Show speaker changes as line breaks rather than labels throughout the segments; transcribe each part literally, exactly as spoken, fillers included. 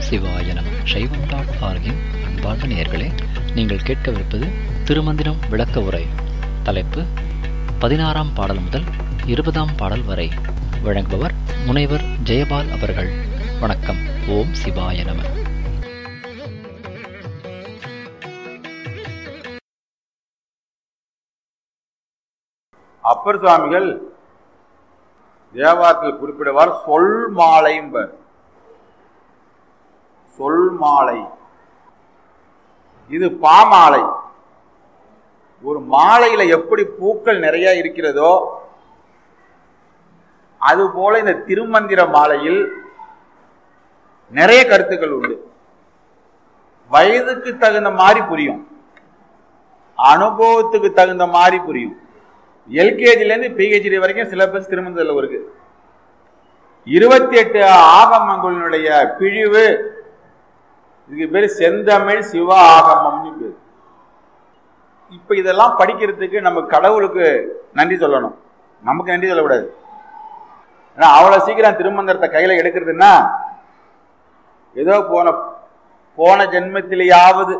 சிவாய நம. சைவம் டாட் ஆர்கின் அன்பார்ந்த நேயர்களே, நீங்கள் கேட்கவிருப்பது திருமந்திரம் விளக்க உரை. தலைப்பு பதினாறாம் பாடல் முதல் இருபதாம் பாடல் வரை. வழங்குபவர் முனைவர் ஜெயபால் அவர்கள். வணக்கம். ஓம் சிவாய நம.
அப்பர் சுவாமிகள் தேவாரத்தில் குறிப்பிடுவார் சொல் மாலைம்பர். சொல் மாலை இது பாமாலை. ஒரு மாலையில எப்படி பூக்கள் நிறைய இருக்கிறதோ அதுபோல இந்த திருமந்திர மாலையில் நிறைய கருத்துக்கள் உண்டு. வயதுக்கு தகுந்த மாதிரி புரியும், அனுபவத்துக்கு தகுந்த மாதிரி புரியும். எல்கேஜில இருந்து பிஹெச்டி வரைக்கும் சிலபஸ் திருமந்திரத்தில் இருக்கு. இருபத்தி எட்டு ஆகமங்களுடைய பிழிவு, இதுக்கு பேர் செந்தமிழ் சிவ ஆகமம்னு பேர். இப்ப இதெல்லாம் படிக்கிறதுக்கு நம்ம கடவுளுக்கு நன்றி சொல்லணும், நமக்கு நன்றி சொல்லக்கூடாது. ஏன்னா அவ்வளவு சீக்கிரம் திருமந்திரத்தை கையில எடுக்கிறதுன்னா ஏதோ போன போன ஜென்மத்திலேயாவது,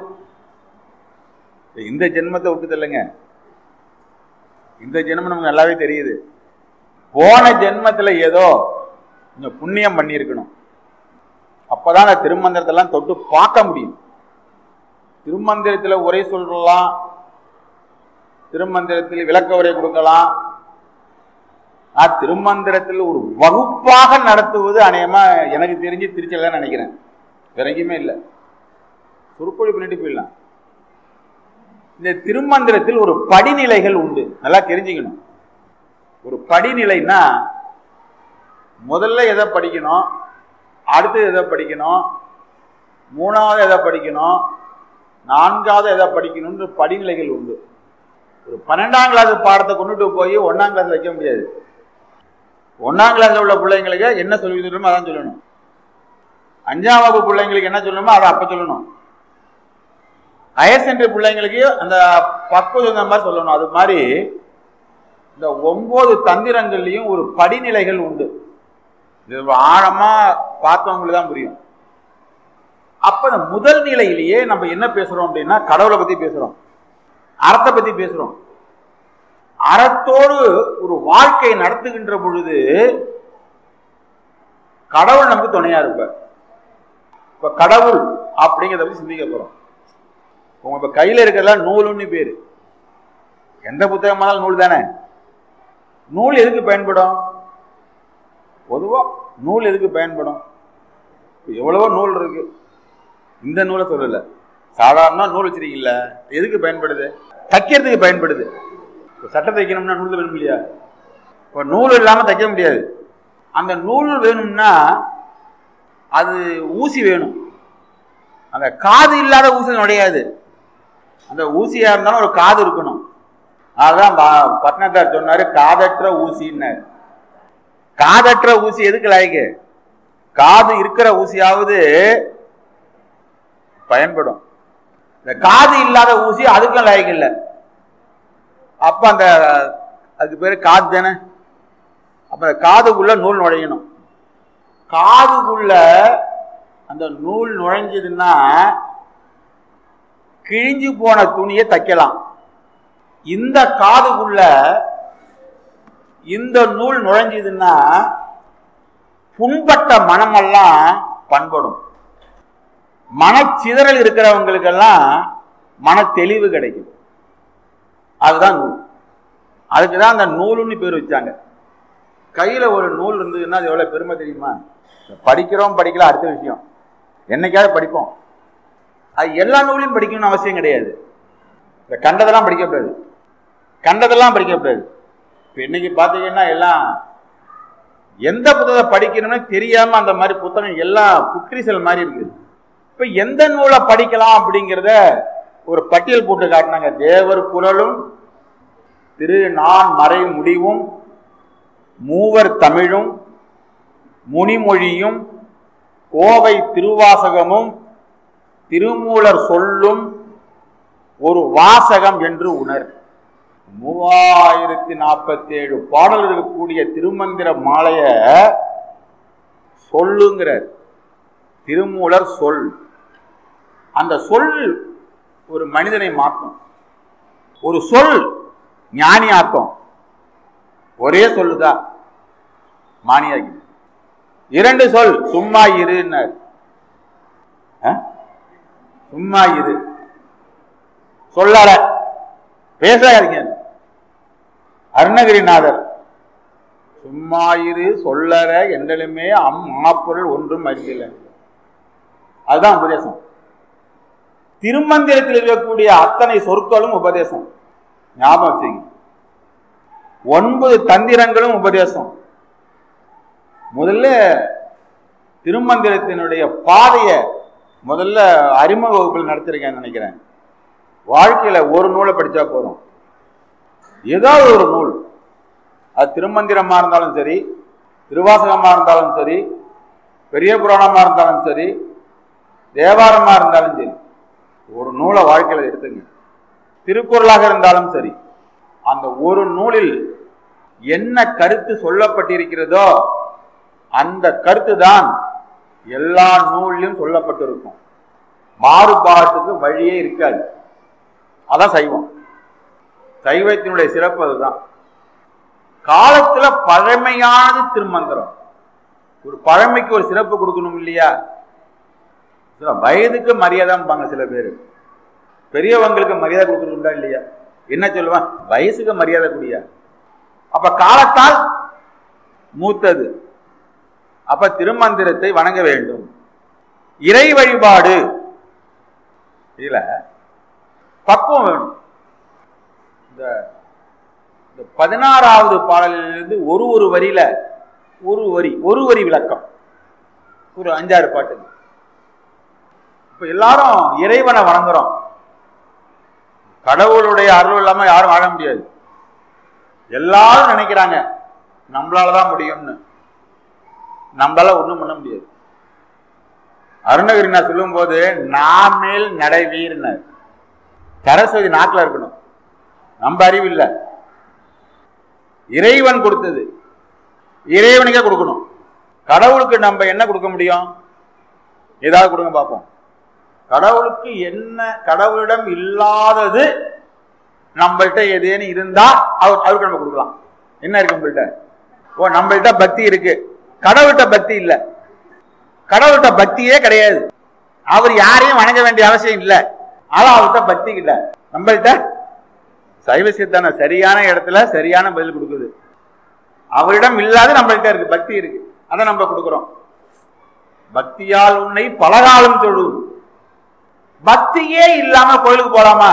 இந்த ஜென்மத்தை விட்டு இல்லைங்க, இந்த ஜென்மம் நமக்கு நல்லாவே தெரியுது. போன ஜென்மத்துல ஏதோ கொஞ்சம் புண்ணியம் பண்ணியிருக்கணும், அப்பதான் அந்த திருமந்திரத்தை எல்லாம் தொட்டு பார்க்க முடியும். திருமந்திரத்தில் உரை சொல்லலாம், திருமந்திரத்தில் விளக்க உரை கொடுக்கலாம். திருமந்திரத்தில் ஒரு வகுப்பாக நடத்துவது அநேகமா எனக்கு தெரிஞ்சு திருச்சியில் நினைக்கிறேன், வேற எங்கேயுமே இல்லை. சொற்பொழி பண்ணிட்டு போயிடலாம். இந்த திருமந்திரத்தில் ஒரு படிநிலைகள் உண்டு, நல்லா தெரிஞ்சுக்கணும். ஒரு படிநிலைன்னா முதல்ல எதை படிக்கணும், அடுத்து எதை படிக்கணும், மூணாவது எதை படிக்கணும், நான்காவது எதை படிக்கணும்னு படிநிலைகள் உண்டு. ஒரு பன்னெண்டாம் கிளாஸ் பாடத்தை கொண்டுட்டு போய் ஒன்னாம் கிளாஸ் வைக்க முடியாது. ஒன்னாம் கிளாஸ்ல உள்ள பிள்ளைங்களுக்கு என்ன சொல்லி சொல்லணுமோ அதான் சொல்லணும். அஞ்சாம் வகுப்பு பிள்ளைங்களுக்கு என்ன சொல்லணுமோ அதை அப்ப சொல்லணும். ஹையர் செகண்டரி பிள்ளைங்களுக்கு அந்த பக்குவம் மாதிரி சொல்லணும். அது மாதிரி இந்த ஒன்பது தந்திரங்கள்லையும் ஒரு படிநிலைகள் உண்டு. இது ஆழமா பார்த்தவங்களுக்கு தான் புரியும். அப்ப இந்த முதல் நிலையிலேயே நம்ம என்ன பேசுறோம் அப்படின்னா கடவுளை பத்தி பேசுறோம், அறத்தை பத்தி பேசுறோம். அறத்தோடு ஒரு வாழ்க்கையை நடத்துகின்ற பொழுது கடவுள் நமக்கு துணையா இருப்பார். இப்ப கடவுள் அப்படிங்கிறத பத்தி சிந்திக்க போறோம். உங்க இப்ப கையில இருக்கிறதெல்லாம் நூலுன்னு பேரு. எந்த புத்தகமானாலும் நூல் தானே. நூல் எதுக்கு பயன்படும்? பொதுவா நூல் எதுக்கு பயன்படும்? எவ்வளவோ நூல் இருக்கு, இந்த நூலை சொல்லல. சாதாரண நூல் வச்சிருக்கீங்கள, எதுக்கு பயன்படுது? தைக்கிறதுக்கு பயன்படுது. சட்டை தைக்கணும்னா நூல் வேணும் இல்லையா? இப்போ நூல் இல்லாம தைக்க முடியாது. அந்த நூல் வேணும்னா அது ஊசி வேணும். அந்த காது இல்லாத ஊசி நுழையாது. அந்த ஊசியா இருந்தாலும் ஒரு காது இருக்கணும். அதுதான் பட்னத்தார் சொன்னாரு, காதற்ற ஊசின்னாரு. காதற்ற ஊசி எதுக்கு லாய்க்கு? காது இருக்கிற ஊசியாவது பயன்படும். இந்த காது இல்லாத ஊசி அதுக்கும் லாய்க்கு இல்லை. அப்ப அந்த அதுக்கு பேரு காது தானே. அப்ப அந்த காதுக்குள்ள நூல் நுழையணும். காதுக்குள்ள அந்த நூல் நுழைஞ்சதுன்னா கிழிஞ்சு போன துணியை தைக்கலாம். இந்த காதுக்குள்ள இந்த நூல் நுழைஞ்சதுன்னா புண்பட்ட மனமெல்லாம் பண்படும். மனச்சிதறல் இருக்கிறவங்களுக்கெல்லாம் மன தெளிவு கிடைக்கும். அதுதான் நூல். அதுக்குதான் அந்த நூலுன்னு பேர் வச்சாங்க. கையில ஒரு நூல் இருந்ததுன்னா அது எவ்வளவு பெருமை தெரியுமா? படிக்கிறோம் படிக்கல அடுத்த விஷயம், என்னைக்காவது படிப்போம். அது எல்லா நூலையும் படிக்கணும்னு அவசியம் கிடையாது. இந்த கண்டதெல்லாம் படிக்கக்கூடாது, கண்டதெல்லாம் படிக்கக்கூடாது. இப்போ இன்னைக்கு பார்த்தீங்கன்னா எல்லாம் எந்த புத்தகத்தை படிக்கணும்னு தெரியாம அந்த மாதிரி புத்தகம் எல்லாம் புக்ரிசல் மாதிரி இருக்குது. இப்போ எந்த நூலை படிக்கலாம் அப்படிங்கிறத ஒரு பட்டியல் போட்டு காட்டினாங்க. தேவர் குறளும் திரு நான் மறை முடிவும் மூவர் தமிழும் முனிமொழியும் கோவை திருவாசகமும் திருமூலர் சொல்லும் ஒரு வாசகம் என்று உணர். மூவாயிரத்தி நாற்பத்தி ஏழு பாடல் இருக்கக்கூடிய திருமந்திர மாலைய சொல்லுங்கிறார். திருமூலர் சொல். அந்த சொல் ஒரு மனிதனை மாற்றும். ஒரு சொல் ஞானியாக்கும். ஒரே சொல்லுதான் மானியாகி. இரண்டு சொல் சும்மா இரு, சும்மா இரு சொல்லால பேசாதீங்க. அருணகிரிநாதர் சும்மா இரு சொல்லற என்றலுமே அம் மாப்பொருள் ஒன்றும் அறியல. அதுதான் உபதேசம். திருமந்திரத்தில் இருக்கக்கூடிய அத்தனை சொற்களும் உபதேசம். ஞாபகம் வச்சுங்க. ஒன்பது தந்திரங்களும் உபதேசம். முதல்ல திருமந்திரத்தினுடைய பாதைய முதல்ல அறிமுக வகுப்பில் நடத்திருக்கேன்னு நினைக்கிறேன். வாழ்க்கையில ஒரு நூலை படிச்சா போதும். ஏதாவது ஒரு நூல், அது திருமந்திரமா இருந்தாலும் சரி, திருவாசகமா இருந்தாலும் சரி, பெரிய புராணமா இருந்தாலும் சரி, தேவாரமா இருந்தாலும் சரி, ஒரு நூலை வாழ்க்கையில எடுத்துங்க. திருக்குறளாக இருந்தாலும் சரி, அந்த ஒரு நூலில் என்ன கருத்து சொல்லப்பட்டிருக்கிறதோ அந்த கருத்து தான் எல்லா நூலிலும் சொல்லப்பட்டிருக்கும். மாறுபாட்டுக்கு வழியே இருக்காது. அதான் சைவம். சைவத்தினுடைய சிறப்பு அதுதான். காலத்துல பழமையானது திருமந்திரம். ஒரு பழமைக்கு ஒரு சிறப்பு கொடுக்கணும் இல்லையா? வயதுக்கு மரியாதைப்பாங்க சில பேர். பெரியவங்களுக்கு மரியாதை கொடுக்கணும்டா இல்லையா? என்ன சொல்லுவான்? வயசுக்கு மரியாதை கூடியா. அப்ப காலத்தால் மூத்தது. அப்ப திருமந்திரத்தை வணங்க வேண்டும். இறை வழிபாடு இதுல பக்குவம் வேணும். இந்த பதினாறாவது பாடலிலிருந்து ஒரு ஒரு வரியில ஒரு வரி ஒரு வரி விளக்கம், ஒரு அஞ்சாறு பாட்டு. இப்ப எல்லாரும் இறைவனை வணங்குறோம். கடவுளுடைய அருள் இல்லாம யாரும் வாழ முடியாது. எல்லாரும் நினைக்கிறாங்க நம்மளாலதான் முடியும்னு. நம்மளால ஒண்ணும் பண்ண முடியாது. அருணகிரினா சொல்லும் போது நாமேல் நடைவீர்னு சரஸ்வதி நாட்டில் இருக்கணும். நம்ம அறிவு இல்லை, இறைவன் கொடுத்தது. இறைவனுக்கே கொடுக்கணும். கடவுளுக்கு நம்ம என்ன கொடுக்க முடியும்? ஏதாவது கொடுங்க பார்ப்போம். கடவுளுக்கு என்ன, கடவுளிடம் இல்லாதது நம்மள்கிட்ட எதேன்னு இருந்தா அவர் அவருக்கு நம்ம கொடுக்கலாம். என்ன இருக்கு நம்மள்கிட்ட? ஓ, நம்மள்கிட்ட பக்தி இருக்கு, கடவுள்கிட்ட பக்தி இல்லை. கடவுள்கிட்ட பக்தியே கிடையாது. அவர் யாரையும் வணங்க வேண்டிய அவசியம் இல்லை. ஆனா அவர்கிட்ட பக்தி இல்லை. நம்மள்கிட்ட சைவ சித்தான சரியான இடத்துல சரியான பதில் கொடுக்குது. அவரிடம் இல்லாத நம்மள்கிட்ட இருக்கு, பக்தி இருக்கு, அதை நம்ம கொடுக்கிறோம். பக்தியால் உன்னை பலகாலம் தொழும். பக்தியே இல்லாம கோயிலுக்கு போலாமா?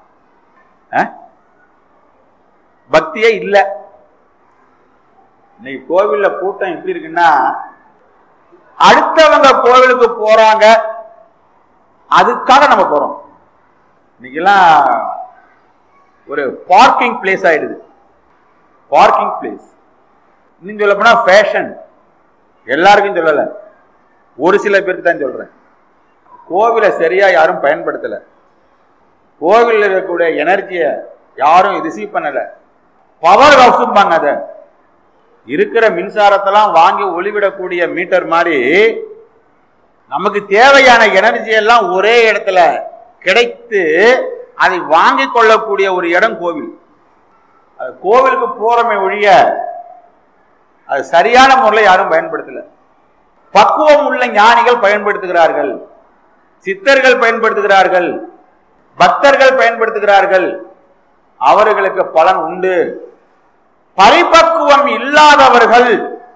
பக்தியே இல்லை. இன்னைக்கு கோவில்ல கூட்டம் எப்படி இருக்குன்னா, அடுத்தவங்க கோவிலுக்கு போறாங்க, அதுக்காக நம்ம போறோம். இன்னைக்கெல்லாம் ஒரு பார்க்கிங் பிளேஸ் ஆயிடுது. பார்க்கிங் பிளேஸ் இன்னும் சொல்ல போனா ஃபேஷன். எல்லாருக்கும் சொல்லல, ஒரு சில பேருக்கு தான் சொல்றேன். கோவிலை சரியா யாரும் பயன்படுத்தல. கோவில் இருக்கக்கூடிய எனர்ஜியை யாரும் ரிசீவ் பண்ணல. பவர் ஹவுஸ்பாங்க. அத இருக்கிற மின்சாரத்தெல்லாம் வாங்கி ஒளிவிடக்கூடிய மீட்டர் மாதிரி நமக்கு தேவையான எனர்ஜி எல்லாம் ஒரே இடத்துல கிடைத்து அதை வாங்கி கொள்ளக்கூடிய ஒரு இடம் கோவில். அது கோவிலுக்கு போறமே ஒழிய அது சரியான முறையில் யாரும் பயன்படுத்தல. பக்குவம் உள்ள ஞானிகள் பயன்படுத்துகிறார்கள், சித்தர்கள் பயன்படுத்துகிறார்கள், பக்தர்கள் பயன்படுத்துகிறார்கள். அவர்களுக்கு பலன் உண்டு. பரிபக்குவம் இல்லாதவர்கள்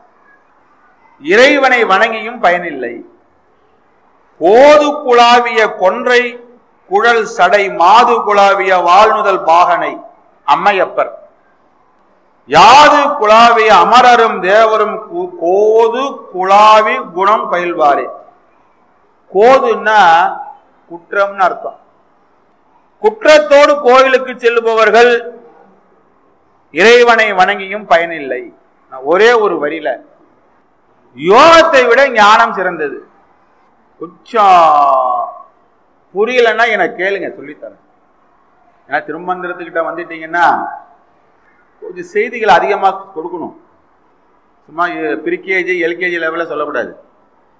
இறைவனை வணங்கியும் பயனில்லை. கோது குழாவிய கொன்றை குழல் சடை மாது குழாவிய வாழ்நுதல் பாகனை அம்மையப்பர் யாது குழாவிய அமரரும் தேவரும் கோது குழாவி குணம் பயில்வாரே. கோதுன்னா குற்றம்னு அர்த்தம். குற்றத்தோடு கோயிலுக்கு செல்லுபவர்கள் இறைவனை வணங்கியும் பயனில்லை. ஒரே ஒரு வரியில யோகத்தை விட ஞானம் சிறந்தது. கொஞ்சம் புரியலன்னா எனக்கு கேளுங்க, சொல்லித்தரேன். ஏன்னா திருமந்திரத்துக்கிட்ட வந்துட்டீங்கன்னா கொஞ்சம் செய்திகள் அதிகமாக கொடுக்கணும். சும்மா ப்ரீகேஜி எல்கேஜி லெவலில் சொல்லக்கூடாது.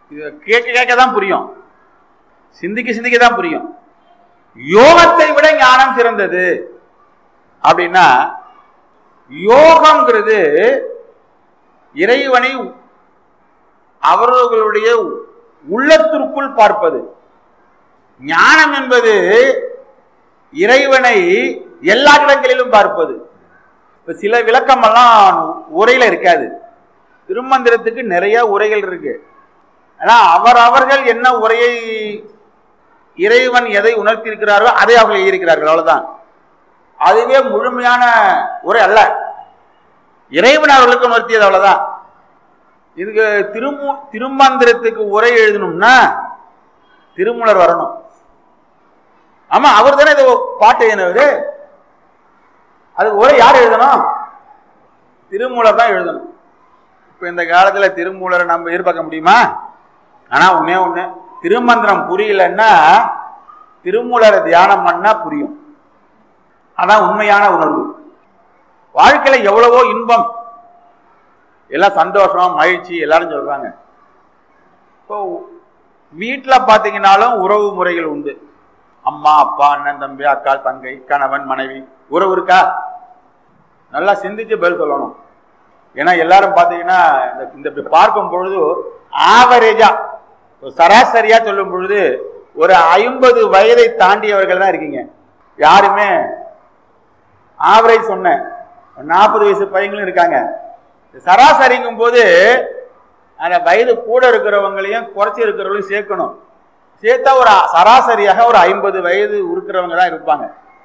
இது கேட்க கேட்க தான் புரியும், சிந்திக்க சிந்திக்க தான் புரியும். யோகத்தை விட ஞானம் சிறந்தது அப்படின்னா, யோகம்ங்கிறது இறைவனை அவர்களுடைய உள்ளத்திற்குள் பார்ப்பது. ஞானம் என்பது இறைவனை எல்லா இடங்களிலும் பார்ப்பது. இப்ப சில விளக்கம் எல்லாம் உரையில இருக்காது. திருமந்திரத்துக்கு நிறைய உரைகள் இருக்கு. ஆனா அவர் அவர்கள் என்ன உரையை, இறைவன் எதை உணர்த்தி இருக்கிறாரோ அதை அவர்கள் எழுதியிருக்கிறார்கள், அவ்வளவுதான். அதுவே முழுமையான உரை அல்ல, இறைவன் அவர்களுக்கு உணர்த்தியது, அவ்வளவுதான். இதுக்கு திருமு திருமந்திரத்துக்கு உரை எழுதணும்னா திருமூலர் வரணும். ஆமா, அவர் தானே இதை பாட்டு எழுதினவரு. அதுக்கு உரை யார் எழுதணும்? திருமூலர் தான் எழுதணும். இப்ப இந்த காலத்துல திருமூலரை நம்ம எதிர்பார்க்க முடியுமா? ஆனா ஒன்னே ஒண்ணு, திருமந்திரம் புரியலன்னா திருமூலரை தியானம் பண்ணா புரியும். அதான் உண்மையான உணர்வு. வாழ்க்கையில எவ்வளவோ இன்பம், எல்லாம் சந்தோஷம், மகிழ்ச்சி எல்லாரும் சொல்றாங்க. இப்போ வீட்டுல பாத்தீங்கன்னாலும் உறவு முறைகள் உண்டு. அம்மா, அப்பா, அண்ணன், தம்பி, அக்கா, தங்கை, கணவன், மனைவி, உறவு இருக்கா? நல்லா சிந்திச்சு பதில் சொல்லணும். ஏன்னா எல்லாரும் பாத்தீங்கன்னா இந்த பார்க்கும் பொழுது ஆவரேஜா, சராசரியா சொல்லும் பொழுது ஒரு ஐம்பது வயதை தாண்டியவர்கள் தான் இருக்கீங்க. யாருமே ஆவரேஜ் சொன்ன நாற்பது வயசு பையங்களும் இருக்காங்க. சராசரிக்கும் போது அந்த வயது கூட இருக்கிறவங்களையும் குறைச்சி இருக்கிறவங்களையும் சேர்க்கணும். சேர்த்தா ஒரு சராசரியாக ஒரு ஐம்பது வயது இருக்கிறவங்க தான் இருப்பாங்க.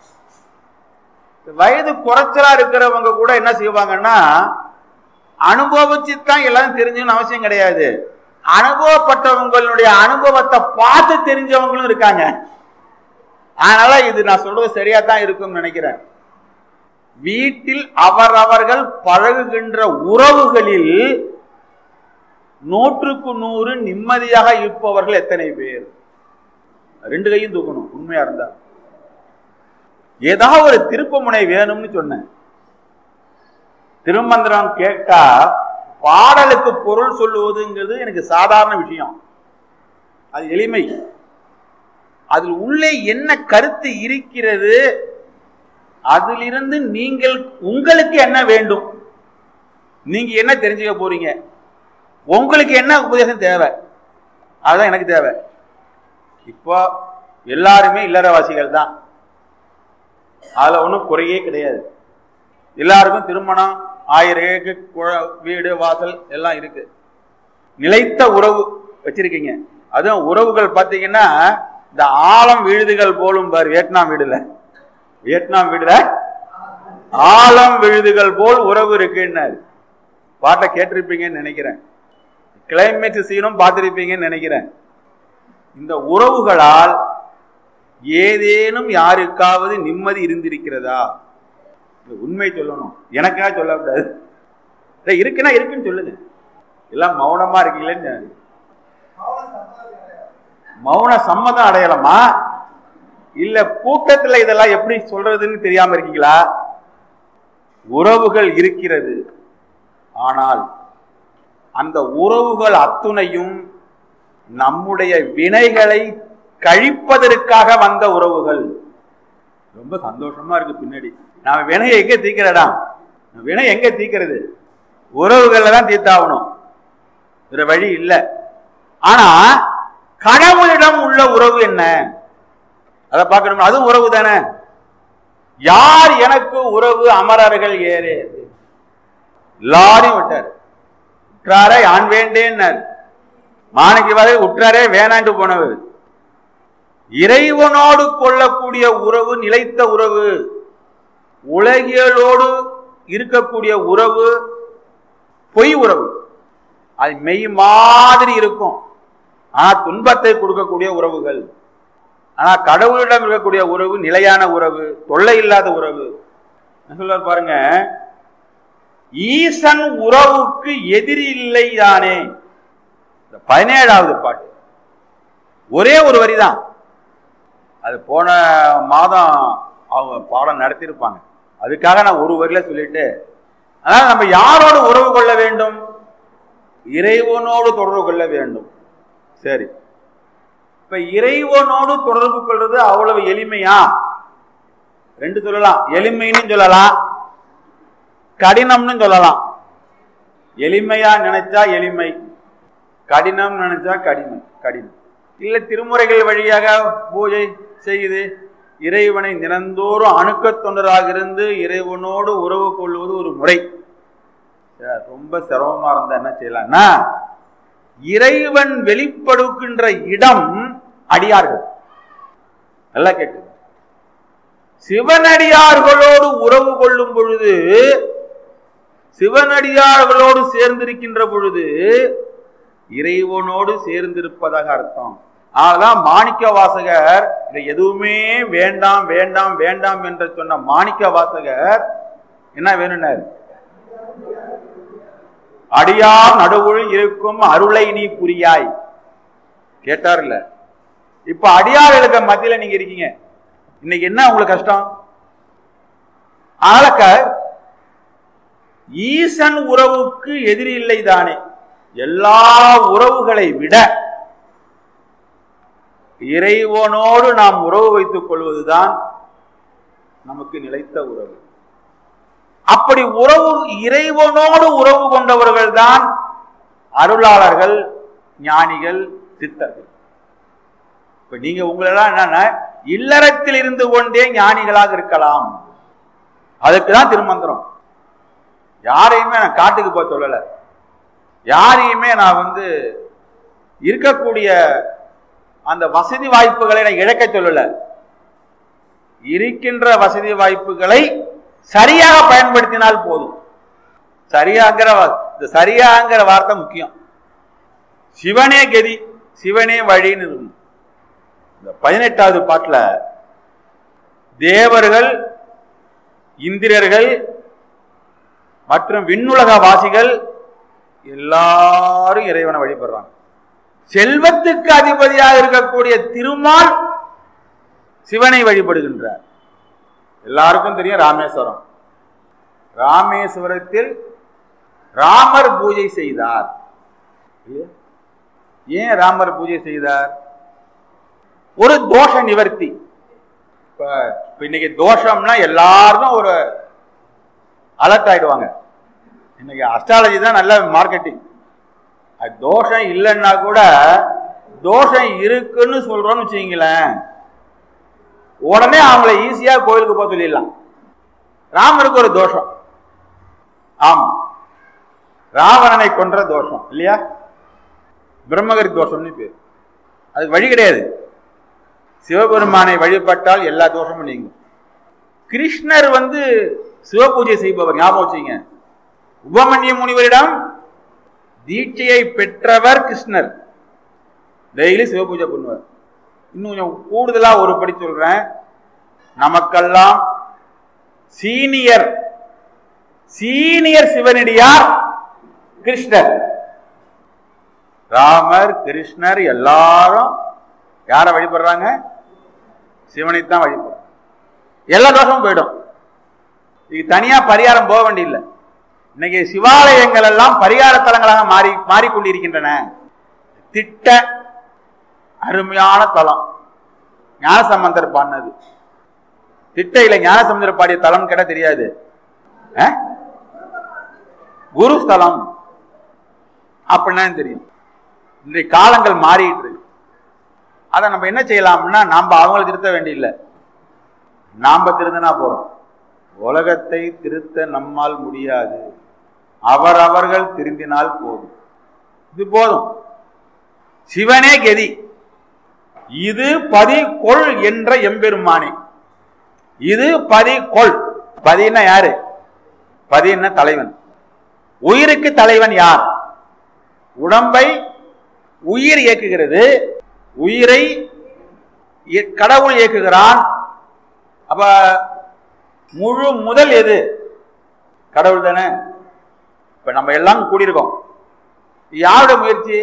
வயது குறைச்சலா இருக்கிறவங்க கூட என்ன செய்வாங்கன்னா, அனுபவிச்சுதான் எல்லாரும் தெரிஞ்சுன்னு அவசியம் கிடையாது. அனுபவப்பட்டவங்களுடைய அனுபவத்தை பார்த்து தெரிஞ்சவங்களும் இருக்காங்க. அதனால இது நான் சொல்றது சரியா தான் இருக்கும்னு நினைக்கிறேன். வீட்டில் அவரவர்கள் பழகுகின்ற உறவுகளில் நூற்றுக்கு நூறு நிம்மதியாக இருப்பவர்கள் எத்தனை பேர்? ரெண்டு கையும் தூக்கணும் உண்மையா இருந்தா. ஏதாவது ஒரு திருப்பு முனை வேணும்னு சொன்னேன். திருமந்திரம் கேட்டா பாடலுக்கு பொருள் சொல்லுவதுங்கிறது எனக்கு சாதாரண விஷயம், அது எளிமை. அதில் உள்ளே என்ன கருத்து இருக்கிறது, அதிலிருந்து நீங்கள் உங்களுக்கு என்ன வேண்டும், நீங்க என்ன தெரிஞ்சுக்க போறீங்க, உங்களுக்கு என்ன உபதேசம் தேவை, அதுதான் எனக்கு தேவை. இப்போ எல்லாருமே இல்லறவாசிகள் தான், அதுல ஒன்றும் குறையே கிடையாது. எல்லாருக்கும் திருமணம், ஆயிரம் ஏக்கர் வீடு வாசல் எல்லாம் இருக்கு. நிலைத்த உறவு வச்சிருக்கீங்க. அதுவும் உறவுகள் பார்த்தீங்கன்னா இந்த ஆழம் விழுதுகள் போலும் பாரு. வியட்நாம் வீடுல வியட்நாம் வீடுல ஆழம் விழுதுகள் போல் உறவு இருக்குன்னாரு. பாட்டை கேட்டிருப்பீங்கன்னு நினைக்கிறேன். கிளைமேக்ஸ் சீனும் பார்த்திருப்பீங்கன்னு நினைக்கிறேன். இந்த உறவுகளால் ஏதேனும் யாருக்காவது நிம்மதி இருந்திருக்கிறதா? உண்மை சொல்லணும், எனக்கா சொல்லக்கூடாது. இருக்குன்னா இருக்குன்னு சொல்லுங்க. எல்லாம் மௌனமா இருக்கீங்களேன்னு. மௌன சம்மதம் அடையலாமா, இல்ல கூட்டத்துல இதெல்லாம் எப்படி சொல்றதுன்னு தெரியாம இருக்கீங்களா? உறவுகள் இருக்கிறது, ஆனால் அந்த உறவுகள் அத்துணையும் நம்முடைய வினைகளை கழிப்பதற்காக வந்த உறவுகள். ரொம்ப சந்தோஷமா இருக்கு. பின்னாடி நான் வினையை எங்க தீக்கிறடா, வினை எங்க தீக்கிறது? உறவுகள்ல தான் தீர்த்தாகணும், வேற வழி இல்லை. ஆனா கடவுளிடம் உள்ள உறவு என்ன, அதை பார்க்கணும். அதுவும் உறவு தானே. யார் எனக்கு உறவு? அமரர்கள் ஏறே. எல்லாரையும் விட்டார். உற்றாரே ஆண் வேண்டேன்னார். மாணிக்க வரை உற்றாரே வேணாண்டு போனவர். இறைவனோடு கொள்ளக்கூடிய உறவு நிலைத்த உறவு, உலகியலோடு இருக்கக்கூடிய உறவு பொய் உறவு. அது மெய் மாதிரி இருக்கும், ஆனா துன்பத்தை கொடுக்கக்கூடிய உறவுகள். ஆனா கடவுளிடம் இருக்கக்கூடிய உறவு நிலையான உறவு, தொல்லை இல்லாத உறவு. சொல்ல பாருங்க, ஈசன் உறவுக்கு எதிரி இல்லை தானே. பதினேழாவது பாட்டு ஒரே ஒரு வரிதான். அது போன மாதம் அவங்க பாடம் நடத்தியிருப்பாங்க. அதுக்காக நான் ஒரு வரியில சொல்லிட்டு, அதனால நம்ம யாரோடு உறவு கொள்ள வேண்டும்? இறைவனோடு தொடர்பு கொள்ள வேண்டும். சரி, இப்ப இறைவனோடு தொடர்பு கொள்றது அவ்வளவு எளிமையா? ரெண்டு சொல்லலாம். எளிமைன்னு சொல்லலாம், கடினம்னு சொல்லலாம். எளிமையா நினைச்சா எளிமை, கடினம் நினைச்சா கடினம் கடினம் இல்ல திருமுறைகள் வழியாக பூஜை செய்து இறைவனை தினந்தோறும் அணுக்க தொண்டராக இருந்து இறைவனோடு உறவு கொள்வது ஒரு முறை. ரொம்ப சிரமமா இருந்தா என்ன செய்யலாம்னா, இறைவன் வெளிப்படுகின்ற இடம் அடியார்கள். நல்லா கேட்டு, சிவனடியார்களோடு உறவு கொள்ளும் பொழுது, சிவனடியார்களோடு சேர்ந்திருக்கின்ற பொழுது இறைவனோடு சேர்ந்திருப்பதாக அர்த்தம். ஆனால்தான் மாணிக்க வாசகர் இதை எதுவுமே வேண்டாம் வேண்டாம் வேண்டாம் என்று சொன்ன மாணிக்க வாசகர் என்ன வேணும்னார்? அடியார் நடுவுள் இருக்கும் அருளை நீ புரியாய் கேட்டார் இல்ல. இப்ப அடியார்களுக்கு மத்தியில நீங்க இருக்கீங்க, இன்னைக்கு என்ன உங்களுக்கு கஷ்டம்? ஆளக்க ஈசன் உறவுக்கு எதிரி இல்லை தானே. எல்லா உறவுகளை விட இறைவனோடு நாம் உறவு வைத்துக் கொள்வதுதான் நமக்கு நிலைத்த உறவு. அப்படி உறவு இறைவனோடு உறவு கொண்டவர்கள் தான் அருளாளர்கள், ஞானிகள், சித்தர்கள். இப்ப நீங்க உங்களெல்லாம் என்னன்னா இல்லறத்தில் இருந்து கொண்டே ஞானிகளாக இருக்கலாம். அதுக்குதான் திருமந்திரம். யாரையுமே நான் காட்டுக்கு போக சொல்லல, யாரையுமே நான் வந்து இருக்கக்கூடிய அந்த வசதி வாய்ப்புகளை நான் இழக்க சொல்லல. இருக்கின்ற வசதி வாய்ப்புகளை சரியாக பயன்படுத்தினால் போதும். சரியாங்கிற சரியாங்கிற வார்த்தை முக்கியம். சிவனே கதி, சிவனே வழின்னு இருக்கும். இந்த பதினெட்டாவது பாட்டுல தேவர்கள், இந்திரர்கள் மற்றும் விண்ணுலக வாசிகள் எல்லாரும் இறைவனை வழிபடுறாங்க. செல்வத்துக்கு அதிபதியாக இருக்கக்கூடிய திருமால் சிவனை வழிபடுகின்றார். எல்லாருக்கும் தெரியும் ராமேஸ்வரம். ராமேஸ்வரத்தில் ராமர் பூஜை செய்தார். ஏன் ராமர் பூஜை செய்தார்? ஒரு தோஷ நிவர்த்தி. இப்ப இன்னைக்கு தோஷம்னா எல்லாரும் ஒரு அலர்ட் ஆயிடுவாங்க. இன்னைக்கு அஸ்ட்ராலஜி தான் நல்ல மார்க்கெட்டிங். தோஷம் இல்லைன்னா கூட தோஷம் இருக்குன்னு சொல்றோம்னு வச்சுங்களேன், உடனே அவங்களை ஈஸியா கோயிலுக்கு போக சொல்லிடலாம். ராமருக்கு ஒரு தோஷம், ஆமா, ராவணனை கொன்ற தோஷம் இல்லையா, பிரம்மகரி தோஷம்னு பேர். அதுக்கு வழி கிடையாது. சிவபெருமானை வழிபட்டால் எல்லா தோஷமும் நீங்கும். கிருஷ்ணர் வந்து சிவ பூஜை செய்பவர், ஞாபகம் வச்சுங்க. உபமன்ய முனிவரிடம் தீட்சையை பெற்றவர் கிருஷ்ணர். டெய்லி சிவ பூஜை பண்ணுவார். இன்னும் கொஞ்சம் கூடுதலா ஒரு படி சொல்றேன். நமக்கெல்லாம் சீனியர் சீனியர் சிவனடியார் கிருஷ்ணர். ராமர், கிருஷ்ணர் எல்லாரும் யாரை வழிபடுறாங்க? சிவனைத்தான் வழிபடுறாங்க. எல்லா தோஷமும் போயிடும். இது தனியா பரிகாரம் போக வேண்டியதில்லை. இன்னைக்கு சிவாலயங்கள் எல்லாம் பரிகார தலங்களாக மாறி மாறிக்கொண்டிருக்கின்றன. திட்ட அருமையான தலம் ஞானசம்பந்தர் பாடினது. திட்டையில ஞானசம்பந்தர் பாடிய தலம் கேட்ட தெரியாது. குரு ஸ்தலம் அப்படின்னா தெரியும். இன்றைய காலங்கள் மாறிட்டு இருக்கு. அதை நம்ம என்ன செய்யலாம்னா, நாம அவங்களை திருத்த வேண்டியதில்லை, நாம திருந்தினா போறோம். உலகத்தை திருத்த நம்மால் முடியாது. அவரவர்கள் திருந்தினால் போதும். இது போதும். சிவனே கதி, இது பதி கொள் என்ற எம்பெருமானே. இது பதி கொள். பதின்னா யாரு? பதின்னா தலைவன். உயிருக்கு தலைவன் யார்? உடம்பை உயிர் இயக்குகிறது, உயிரை கடவுள் இயக்குகிறான். அப்ப முழு முதல் எது? கடவுள் தானே. இப்ப நம்ம எல்லாம் கூடியிருக்கோம். யாருடைய முயற்சி?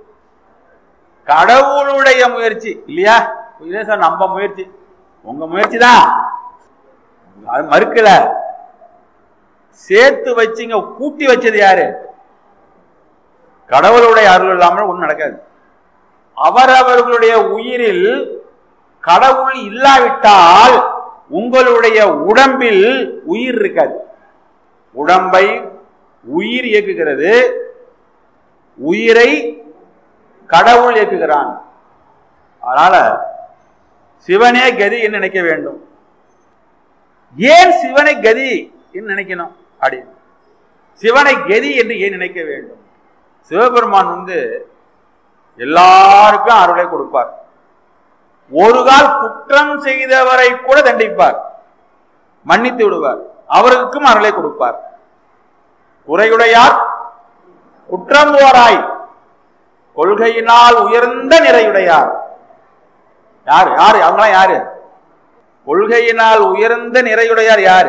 கடவுளுடைய முயற்சி இல்லையா? இல்லையா சார், நம்ம முயற்சி, உங்க முயற்சி தான், அது மறுக்கல. சேர்த்து வச்சுங்க, கூட்டி வச்சது யாரு? கடவுளுடைய அருள் இல்லாமல் ஒன்றும் நடக்காது. அவரவர்களுடைய உயிரில் கடவுள் இல்லாவிட்டால் உங்களுடைய உடம்பில் உயிர் இருக்காது. உடம்பை உயிர் இயக்குகிறது, உயிரை கடவுள் இயக்குகிறான். அதனால சிவனே கதி என்று நினைக்க வேண்டும். ஏன் சிவனை கதி என்று நினைக்கணும்? அப்படி சிவனை கதி என்று ஏன் நினைக்க வேண்டும்? சிவபெருமான் வந்து எல்லாருக்கும் அருளை கொடுப்பார். ஒரு கால் குற்றம் செய்தவரை கூட தண்டிப்பார், மன்னித்து விடுவார், அவருக்கும் அருளை கொடுப்பார். குறையுடையார் குற்றம் ஓராய் கொள்கையினால் உயர்ந்த நிறையுடையார். யாரு யாரு அவங்களாம் யாரு? கொள்கையினால் உயர்ந்த நிறையுடையார் யாரு?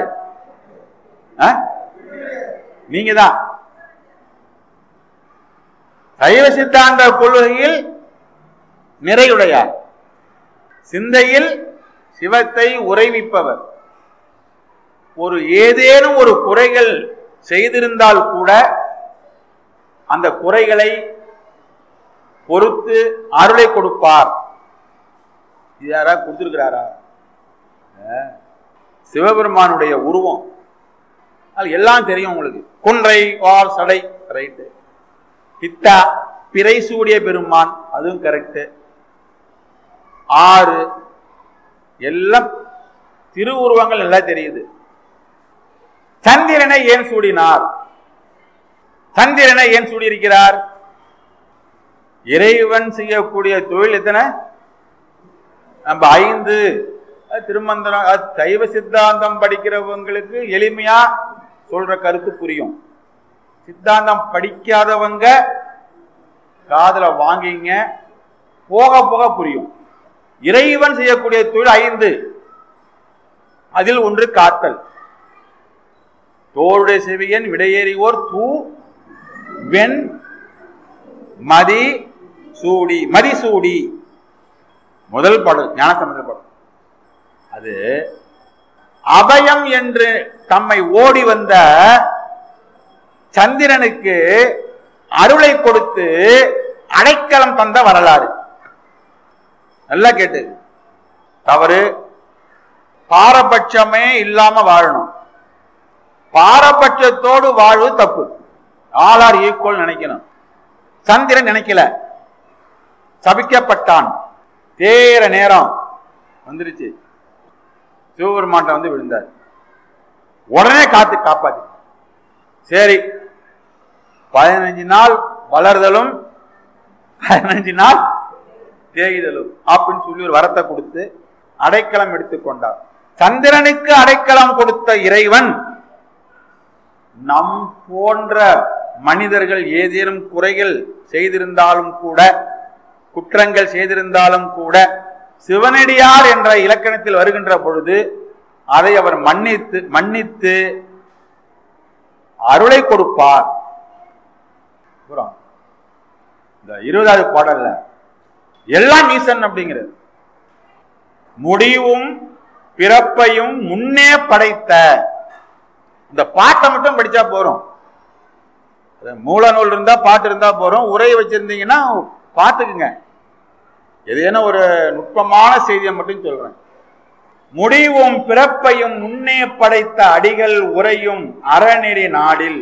நீங்க தான். சைவ சித்தாந்த கொள்கையில் நிறையுடையார், சிந்தையில் சிவத்தை உறைவிப்பவர். ஒரு ஏதேனும் ஒரு குறைகள் செய்திருந்தால் கூட அந்த குறைகளை பொறுத்து அருளை கொடுப்பார். இது யாரா கொடுத்திருக்கிறாரா? சிவபெருமானுடைய உருவம் அது எல்லாம் தெரியும் உங்களுக்கு. குன்றை வார் சடை ரைட்டு. பித்தா பிறை சூடிய பெருமான் அதுவும் கரெக்டு. ஆறு எல்லாம் திருவுருவங்கள் எல்லாம் தெரியுது. சந்திரனை ஏன் சூடினார்? சந்திரனை ஏன் சூடியிருக்கிறார்? இறைவன் செய்யக்கூடிய தொழில் எத்தனை? நம்ம ஐந்து. திருமந்திரம் சைவ சித்தாந்தம் படிக்கிறவங்களுக்கு எளிமையா சொல்ற கருத்து புரியும். சித்தாந்தம் படிக்காதவங்க காதுல வாங்கிங்க, போக போக புரியும். இறைவன் செய்யக்கூடிய தொழில் ஐந்து. அதில் ஒன்று காத்தல். தோளுடைய செவியன் விடையேறிவோர் தூ வெண் மதி சூடி. மதி சூடி முதல் பாடல், ஞானசம்பந்த பாடல். அது அபயம் என்று தம்மை ஓடி வந்த சந்திரனுக்கு அருளை கொடுத்து அடைக்கலம் தந்த வரலாறு. நல்லா கேட்டு. தவறு. பாரபட்சமே இல்லாம வாழணும். பாரபட்சத்தோடு வாழ்வு தப்பு. ஆல் ஆர் ஈக்குவல் நினைக்கணும். சந்திரன் நினைக்கல, சபிக்கப்பட்டான். தேர நேரம் வந்துருச்சு, சிவபெருமான் வந்து விழுந்தார். உடனே காத்து காப்பாத்தி. சரி, பதினஞ்சு நாள் வளர்தலும் பதினஞ்சு நாள் தேய்தலும் அப்படின்னு சொல்லி ஒரு வரத்தை கொடுத்து அடைக்கலம் எடுத்துக்கொண்டார். சந்திரனுக்கு அடைக்கலம் கொடுத்த இறைவன் நம் போன்ற மனிதர்கள் ஏதேனும் குறைகள் செய்திருந்தாலும் கூட, குற்றங்கள் செய்திருந்தாலும் கூட, சிவனடியார் என்ற இலக்கணத்தில் வருகின்ற பொழுது அதை அவர் மன்னித்து மன்னித்து அருளை கொடுப்பார். இந்த இருபதாவது பாடல்ல எல்லாம் ஈசன் அப்படிங்கிறது. முடிவும் பிறப்பையும் முன்னே படைத்த. இந்த பாட்டை மட்டும் படிச்சா போறோம். மூல நூல் இருந்தா பாட்டு இருந்தா போறோம். உரை வச்சிருந்தீங்கன்னா பாத்துக்குங்க. எதேனும் ஒரு நுட்பமான செய்தியை மட்டும் சொல்றேன். முடிவும் பிறப்பையும் முன்னே படைத்த அடிகள் உரையும் அறநெறி நாடில்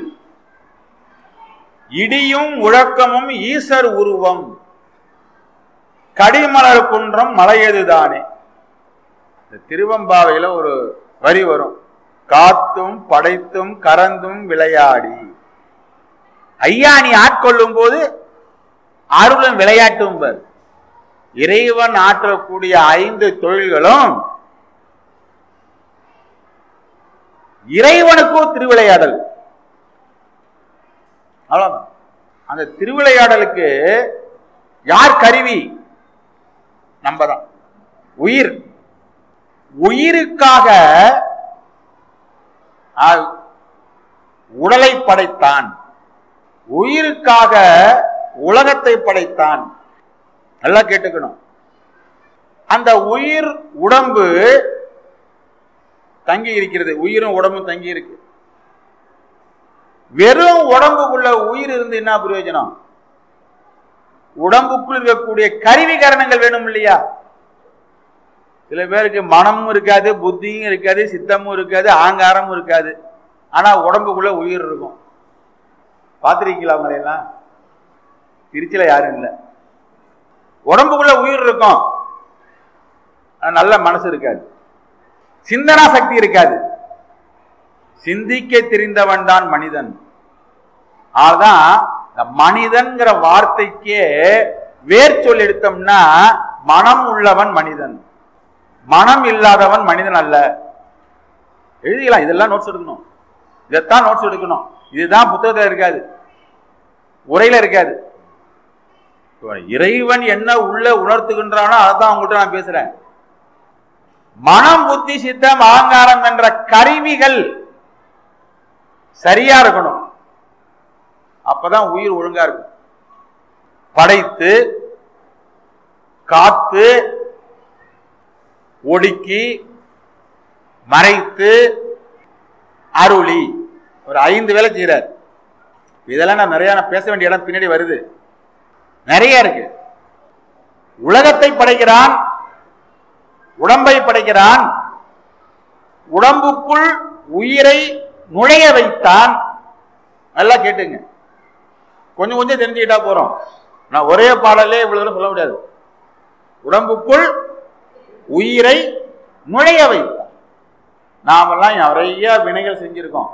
இடியும் உழக்கமும் ஈசர் உருவம் கடிமலர் குன்றம் மலையதுதானே. இந்த திருவம்பாவையில ஒரு வரி வரும். காத்தும் படைத்தும் கறந்தும் விளையாடி. ஐயா நீ ஆட்கொள்ளும் போது அருளும் விளையாட்டும் பர். இறைவன் ஆற்றக்கூடிய ஐந்து தொழில்களும் இறைவனுக்கும் திருவிளையாடல். அவ்வளவுதான். அந்த திருவிளையாடலுக்கு யார் கருவி? நம்மதான். உயிர். உயிருக்காக உடலை படைத்தான், உயிருக்காக உலகத்தை படைத்தான். நல்லா கேட்டுக்கணும். அந்த உயிர் உடம்பு தங்கி இருக்கிறது. உயிரும் உடம்பும் தங்கி இருக்கு. வெறும் உடம்புக்குள்ள உயிர் இருந்து என்ன பிரயோஜனம்? உடம்புக்குள் இருக்கக்கூடிய கருவி கரணங்கள் வேணும் இல்லையா? சில பேருக்கு மனமும் இருக்காது, புத்தியும் இருக்காது, சித்தமும் இருக்காது, ஆங்காரமும் இருக்காது. ஆனா உடம்புக்குள்ள உயிர் இருக்கும். பார்த்திருக்கீங்களா அவங்களையெல்லாம்? திருச்சியில யாரும் இல்லை. உடம்புக்குள்ள உயிர் இருக்கும், நல்ல மனசு இருக்காது, சிந்தனா சக்தி இருக்காது. சிந்திக்க தெரிந்தவன் தான் மனிதன். ஆதான் மனிதன்கிற வார்த்தைக்கே வேர் சொல் எடுத்தோம்னா மனம் உள்ளவன் மனிதன், மனம் இல்லாதவன் மனிதன் அல்ல. எழுதிக்கலாம், இதெல்லாம் நோட்ஸ் எடுக்கணும், இதைத்தான் நோட்ஸ் எடுக்கணும். இதுதான் புத்தகத்தில் இருக்காது, உரையில இருக்காது. இறைவன் என்ன உள்ள உணர்த்துகின்றானோ அதான் உங்கள்கிட்ட நான் பேசுறேன். மனம், புத்தி, சித்தம், அகங்காரம் என்ற கருவிகள் சரியா இருக்கணும். அப்பதான் உயிர் ஒழுங்கா இருக்கும். படைத்து காத்து ஒடுக்கி மறைத்து அருளி ஒரு ஐந்து வேலை செய்யறார். இதெல்லாம் நான் நிறைய பேச வேண்டிய இடம் பின்னாடி வருது, நிறைய இருக்கு. உலகத்தை படைக்கிறான், உடம்பை படைக்கிறான், உடம்புக்குள் உயிரை நுழைய வைத்தான். நல்லா கேட்டுங்க, கொஞ்சம் கொஞ்சம் தெரிஞ்சுக்கிட்டா போறோம். நான் ஒரே பாடலே இவ்வளவு சொல்ல முடியாது. உடம்புக்குள் உயிரை நுழைய வைத்தான். நாமெல்லாம் நிறைய வினைகள் செஞ்சிருக்கோம்,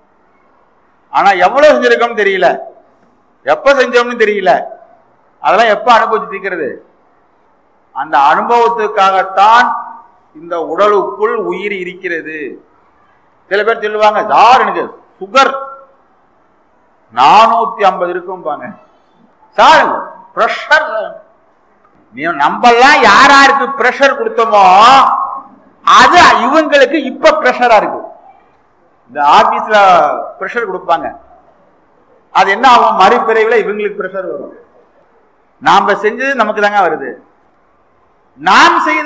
ஆனா எவ்வளவு செஞ்சிருக்கோம் தெரியல, எப்ப செஞ்சோம்னு தெரியல. அதெல்லாம் எப்ப அனுபவிச்சு தீக்கிறது? அந்த அனுபவத்துக்காகத்தான் இந்த உடலுக்குள் உயிர் இருக்கிறது. சில பேர் சொல்லுவாங்க, சார் எனக்கு சுகர் நானூத்தி ஐம்பது இருக்கும் பாங்க சார், பிரஷர். நீ நம்பெல்லாம் யாராருக்கு பிரஷர் கொடுத்தோமோ அது இவங்களுக்கு இப்ப பிரஷரா இருக்கு. இந்த ஆபீஸ்ல பிரஷர் கொடுப்பாங்க, அது என்ன ஆகும்? மறுபிறவில இவங்களுக்கு பிரஷர் வரும். நாம செஞ்சது நமக்கு தாங்க வருது. நாம் செய்த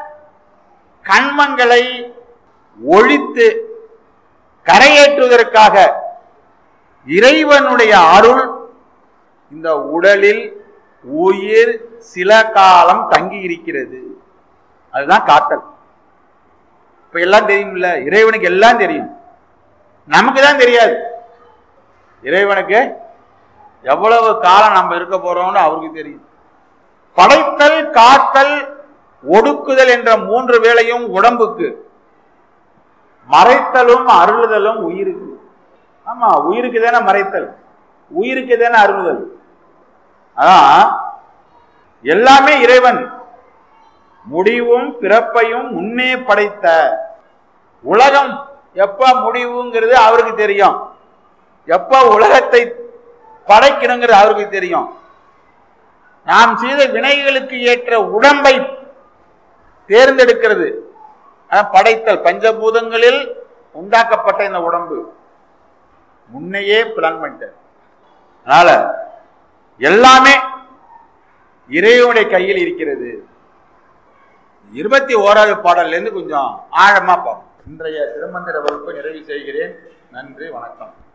கண்மங்களை ஒழித்து கரையேற்றுவதற்காக இறைவனுடைய அருள் இந்த உடலில் உயிர் சில காலம் தங்கி இருக்கிறது. அதுதான் காத்தல். இப்ப எல்லாம் தெரியும்ல, இறைவனுக்கு எல்லாம் தெரியும், நமக்கு தான் தெரியாது. இறைவனுக்கு எவ்வளவு காலம் நம்ம இருக்க போறோம்னு அவருக்கு தெரியும். படைத்தல், காத்தல், ஒடுக்குதல் என்ற மூன்று வேளையும் உடம்புக்கு, மறைத்தலும் அருளுதலும் உயிருக்கு. ஆமா, உயிருக்கு தானே மறைத்தல், உயிருக்கு தானே அருளுதல். அதான் எல்லாமே இறைவன் முடிவும் பிறப்பையும் முன்னே படைத்த உலகம். எப்ப முடிவுங்கிறது அவருக்கு தெரியும், எப்ப உலகத்தை படைக்கணுங்கிறது அவருக்கு தெரியும். நாம் செய்த வினைகளுக்கு ஏற்ற உடம்பை தேர்ந்தெடுக்கிறது படைத்தல். பஞ்சபூதங்களில் உண்டாக்கப்பட்ட இந்த உடம்பு முன்னையே பிளான் பண்ணிட்டார். அதனால எல்லாமே இறைவனுடைய கையில் இருக்கிறது. இருபத்தி ஓராவது பாடல்ல இருந்து கொஞ்சம் ஆழமா பார்ப்போம். இன்றைய திருமந்திர வகுப்பை நிறைவு செய்கிறேன். நன்றி, வணக்கம்.